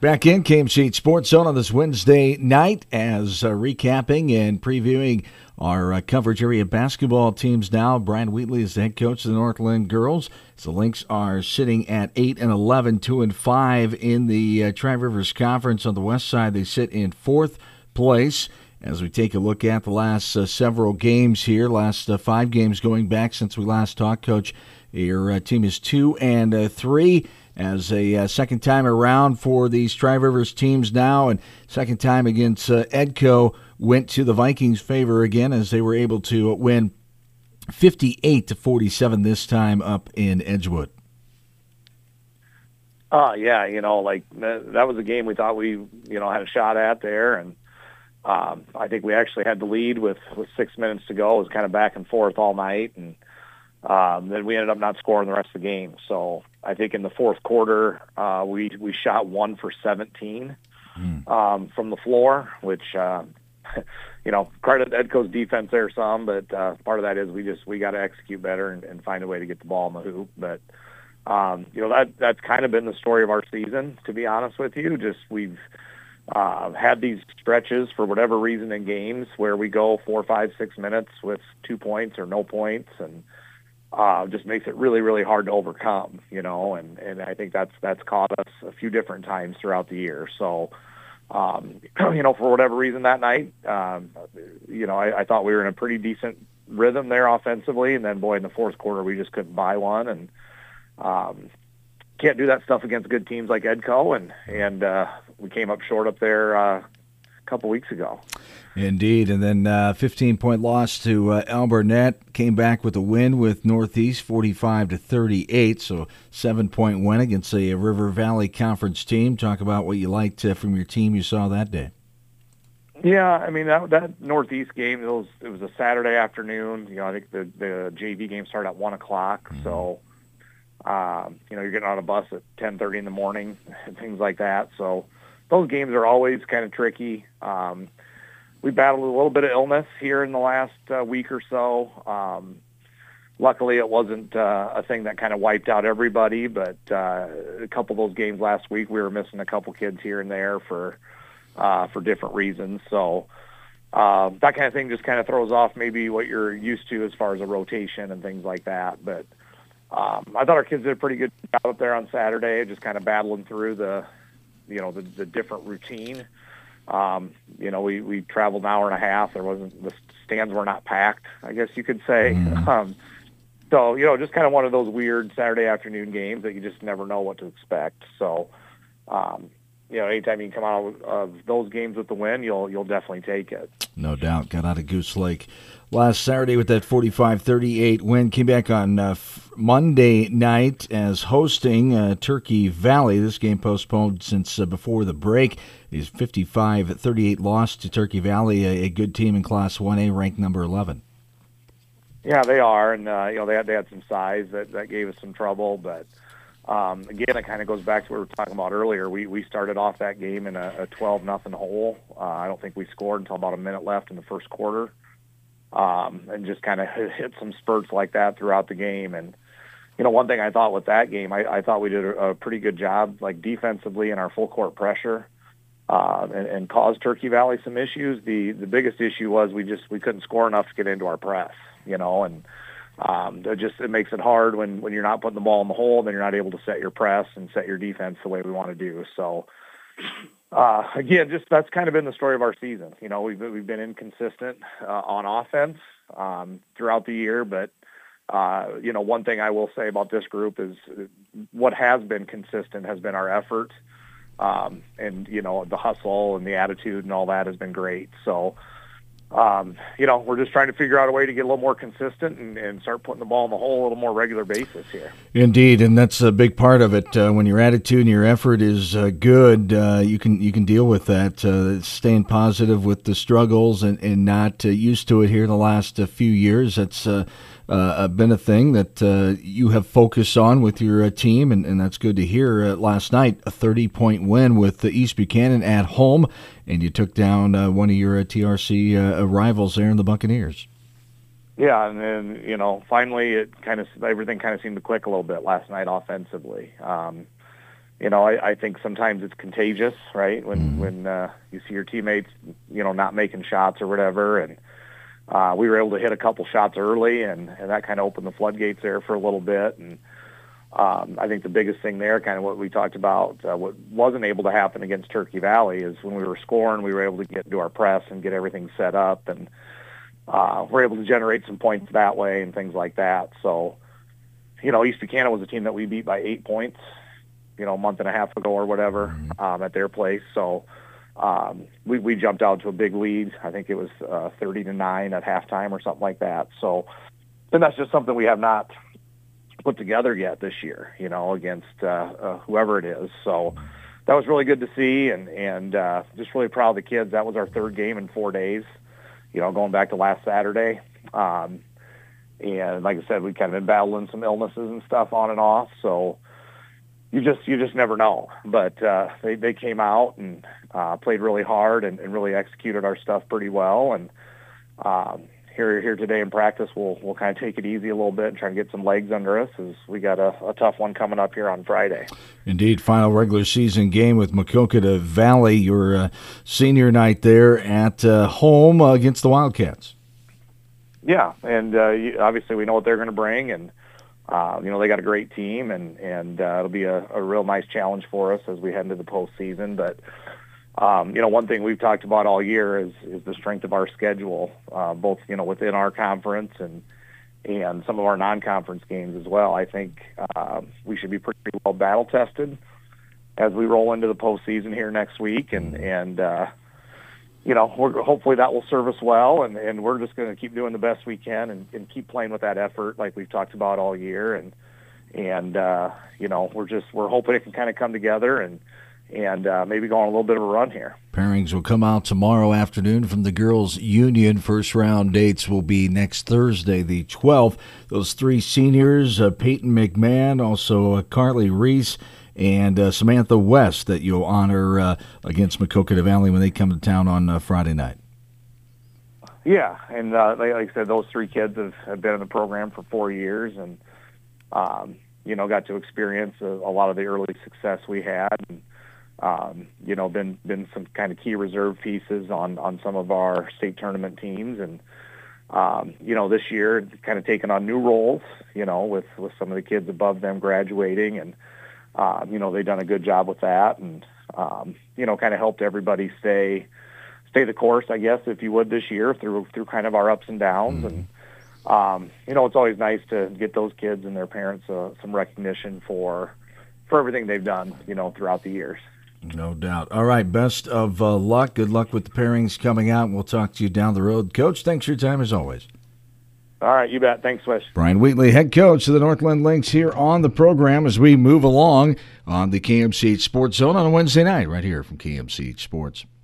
Back in KMC Sports Zone on this Wednesday night as recapping and previewing our coverage area basketball teams now. Brad Wheatley is the head coach of the Northland Girls. So the Lynx are sitting at 8-11, 2-5 in the Tri-Rivers Conference. On the west side, they sit in fourth place. As we take a look at the last several games here, last 5 games going back since we last talked, Coach, your team is 2-3. As a second time around for these Tri-Rivers teams now, and second time against Edco went to the Vikings' favor again as they were able to win 58-47 this time up in Edgewood. Yeah, that was a game we thought we, had a shot at there, and I think we actually had the lead with 6 minutes to go. It was kind of back and forth all night, and then we ended up not scoring the rest of the game. So I think in the fourth quarter, we shot 1 for 17 from the floor, which, credit Edco's defense there some, but part of that is we got to execute better and find a way to get the ball in the hoop. But, that's kind of been the story of our season, to be honest with you. Just we've had these stretches for whatever reason in games where we go 4, 5, 6 minutes with 2 points or no points, and just makes it really, really hard to overcome, and I think that's caught us a few different times throughout the year. So, for whatever reason that night, I thought we were in a pretty decent rhythm there offensively, and then, boy, in the fourth quarter we just couldn't buy one, and can't do that stuff against good teams like Edco, and we came up short up there a couple weeks ago. Indeed, and then 15-point loss to Alburnett. Came back with a win with Northeast, 45-38. So 7-point win against a River Valley Conference team. Talk about what you liked from your team you saw that day. Yeah, I mean that Northeast game. It was a Saturday afternoon. I think the JV game started at 1:00. Mm-hmm. So you're getting on a bus at 10:30 in the morning and things like that. So those games are always kind of tricky. We battled a little bit of illness here in the last week or so. Luckily, it wasn't a thing that kind of wiped out everybody, but a couple of those games last week, we were missing a couple kids here and there for different reasons. So that kind of thing just kind of throws off maybe what you're used to as far as a rotation and things like that. But I thought our kids did a pretty good job up there on Saturday, just kind of battling through the different routine. We traveled an hour and a half. The stands were not packed, I guess you could say. So, just kind of one of those weird Saturday afternoon games that you just never know what to expect. So, anytime you can come out of those games with the win, you'll definitely take it. No doubt. Got out of Goose Lake last Saturday with that 45-38 win. Came back on Monday night as hosting Turkey Valley. This game postponed since before the break. His 55-38 loss to Turkey Valley, a good team in Class 1A, ranked number 11. Yeah, they are, and they had some size that gave us some trouble, but again, it kind of goes back to what we were talking about earlier. We started off that game in a 12-0 hole. I don't think we scored until about a minute left in the first quarter, and just kind of hit some spurts like that throughout the game. And one thing I thought with that game, I thought we did a pretty good job, like defensively in our full court pressure, and caused Turkey Valley some issues. The biggest issue was we couldn't score enough to get into our press, and it makes it hard when you're not putting the ball in the hole, then you're not able to set your press and set your defense the way we want to do. So, again, just that's kind of been the story of our season. We've been inconsistent on offense throughout the year, but one thing I will say about this group is what has been consistent has been our effort, and the hustle and the attitude and all that has been great. So. We're just trying to figure out a way to get a little more consistent and start putting the ball in the hole a little more regular basis here. Indeed, and that's a big part of it. When your attitude and your effort is good, you can deal with that. Staying positive with the struggles and not used to it here the last few years. That's been a thing that you have focused on with your team, and that's good to hear. Last night, a 30-point win with East Buchanan at home, and you took down one of your TRC rivals there in the Buccaneers. Yeah, and then finally everything kind of seemed to click a little bit last night offensively. I think sometimes it's contagious, right? When you see your teammates, not making shots or whatever. And we were able to hit a couple shots early, and that kind of opened the floodgates there for a little bit. And I think the biggest thing there, kind of what we talked about, what wasn't able to happen against Turkey Valley is when we were scoring, we were able to get into our press and get everything set up, and we're able to generate some points that way and things like that. So, East Buchanan was a team that we beat by 8 points, a month and a half ago or whatever, at their place. So we jumped out to a big lead. I think it was 30-9 at halftime or something like that. So, and that's just something we have not put together yet this year, against whoever it is. So that was really good to see, and just really proud of the kids. That was our third game in 4 days, going back to last Saturday. And like I said, we kind of been battling some illnesses and stuff on and off. So you just never know. But they came out and played really hard and really executed our stuff pretty well. And here today in practice, we'll kind of take it easy a little bit and try to get some legs under us, as we got a tough one coming up here on Friday. Indeed, final regular season game with Maquoketa Valley, your senior night there at home against the Wildcats. Yeah, and obviously we know what they're going to bring, and they got a great team, and it'll be a real nice challenge for us as we head into the postseason. But one thing we've talked about all year is the strength of our schedule, both within our conference and some of our non-conference games as well. I think we should be pretty well battle tested as we roll into the postseason here next week, and hopefully that will serve us well, and we're just going to keep doing the best we can and keep playing with that effort like we've talked about all year, and we're hoping it can kind of come together and maybe go on a little bit of a run here. Pairings will come out tomorrow afternoon from the Girls Union. First round dates will be next Thursday, the 12th. Those three seniors, Peyton McMahon, also Carly Reese, and Samantha West, that you'll honor against Maquoketa Valley when they come to town on Friday night. Yeah, and like I said, those three kids have been in the program for 4 years, and got to experience a lot of the early success we had, and been some kind of key reserve pieces on some of our state tournament teams, and this year kind of taking on new roles, with some of the kids above them graduating, and they've done a good job with that, and kind of helped everybody stay the course, I guess, if you would, this year through kind of our ups and downs. And it's always nice to get those kids and their parents some recognition for everything they've done, throughout the years. No doubt. All right, best of luck. Good luck with the pairings coming out, and we'll talk to you down the road. Coach, thanks for your time as always. All right, you bet. Thanks, Wish. Brian Wheatley, head coach of the Northland Lynx, here on the program as we move along on the KMCH Sports Zone on a Wednesday night right here from KMCH Sports.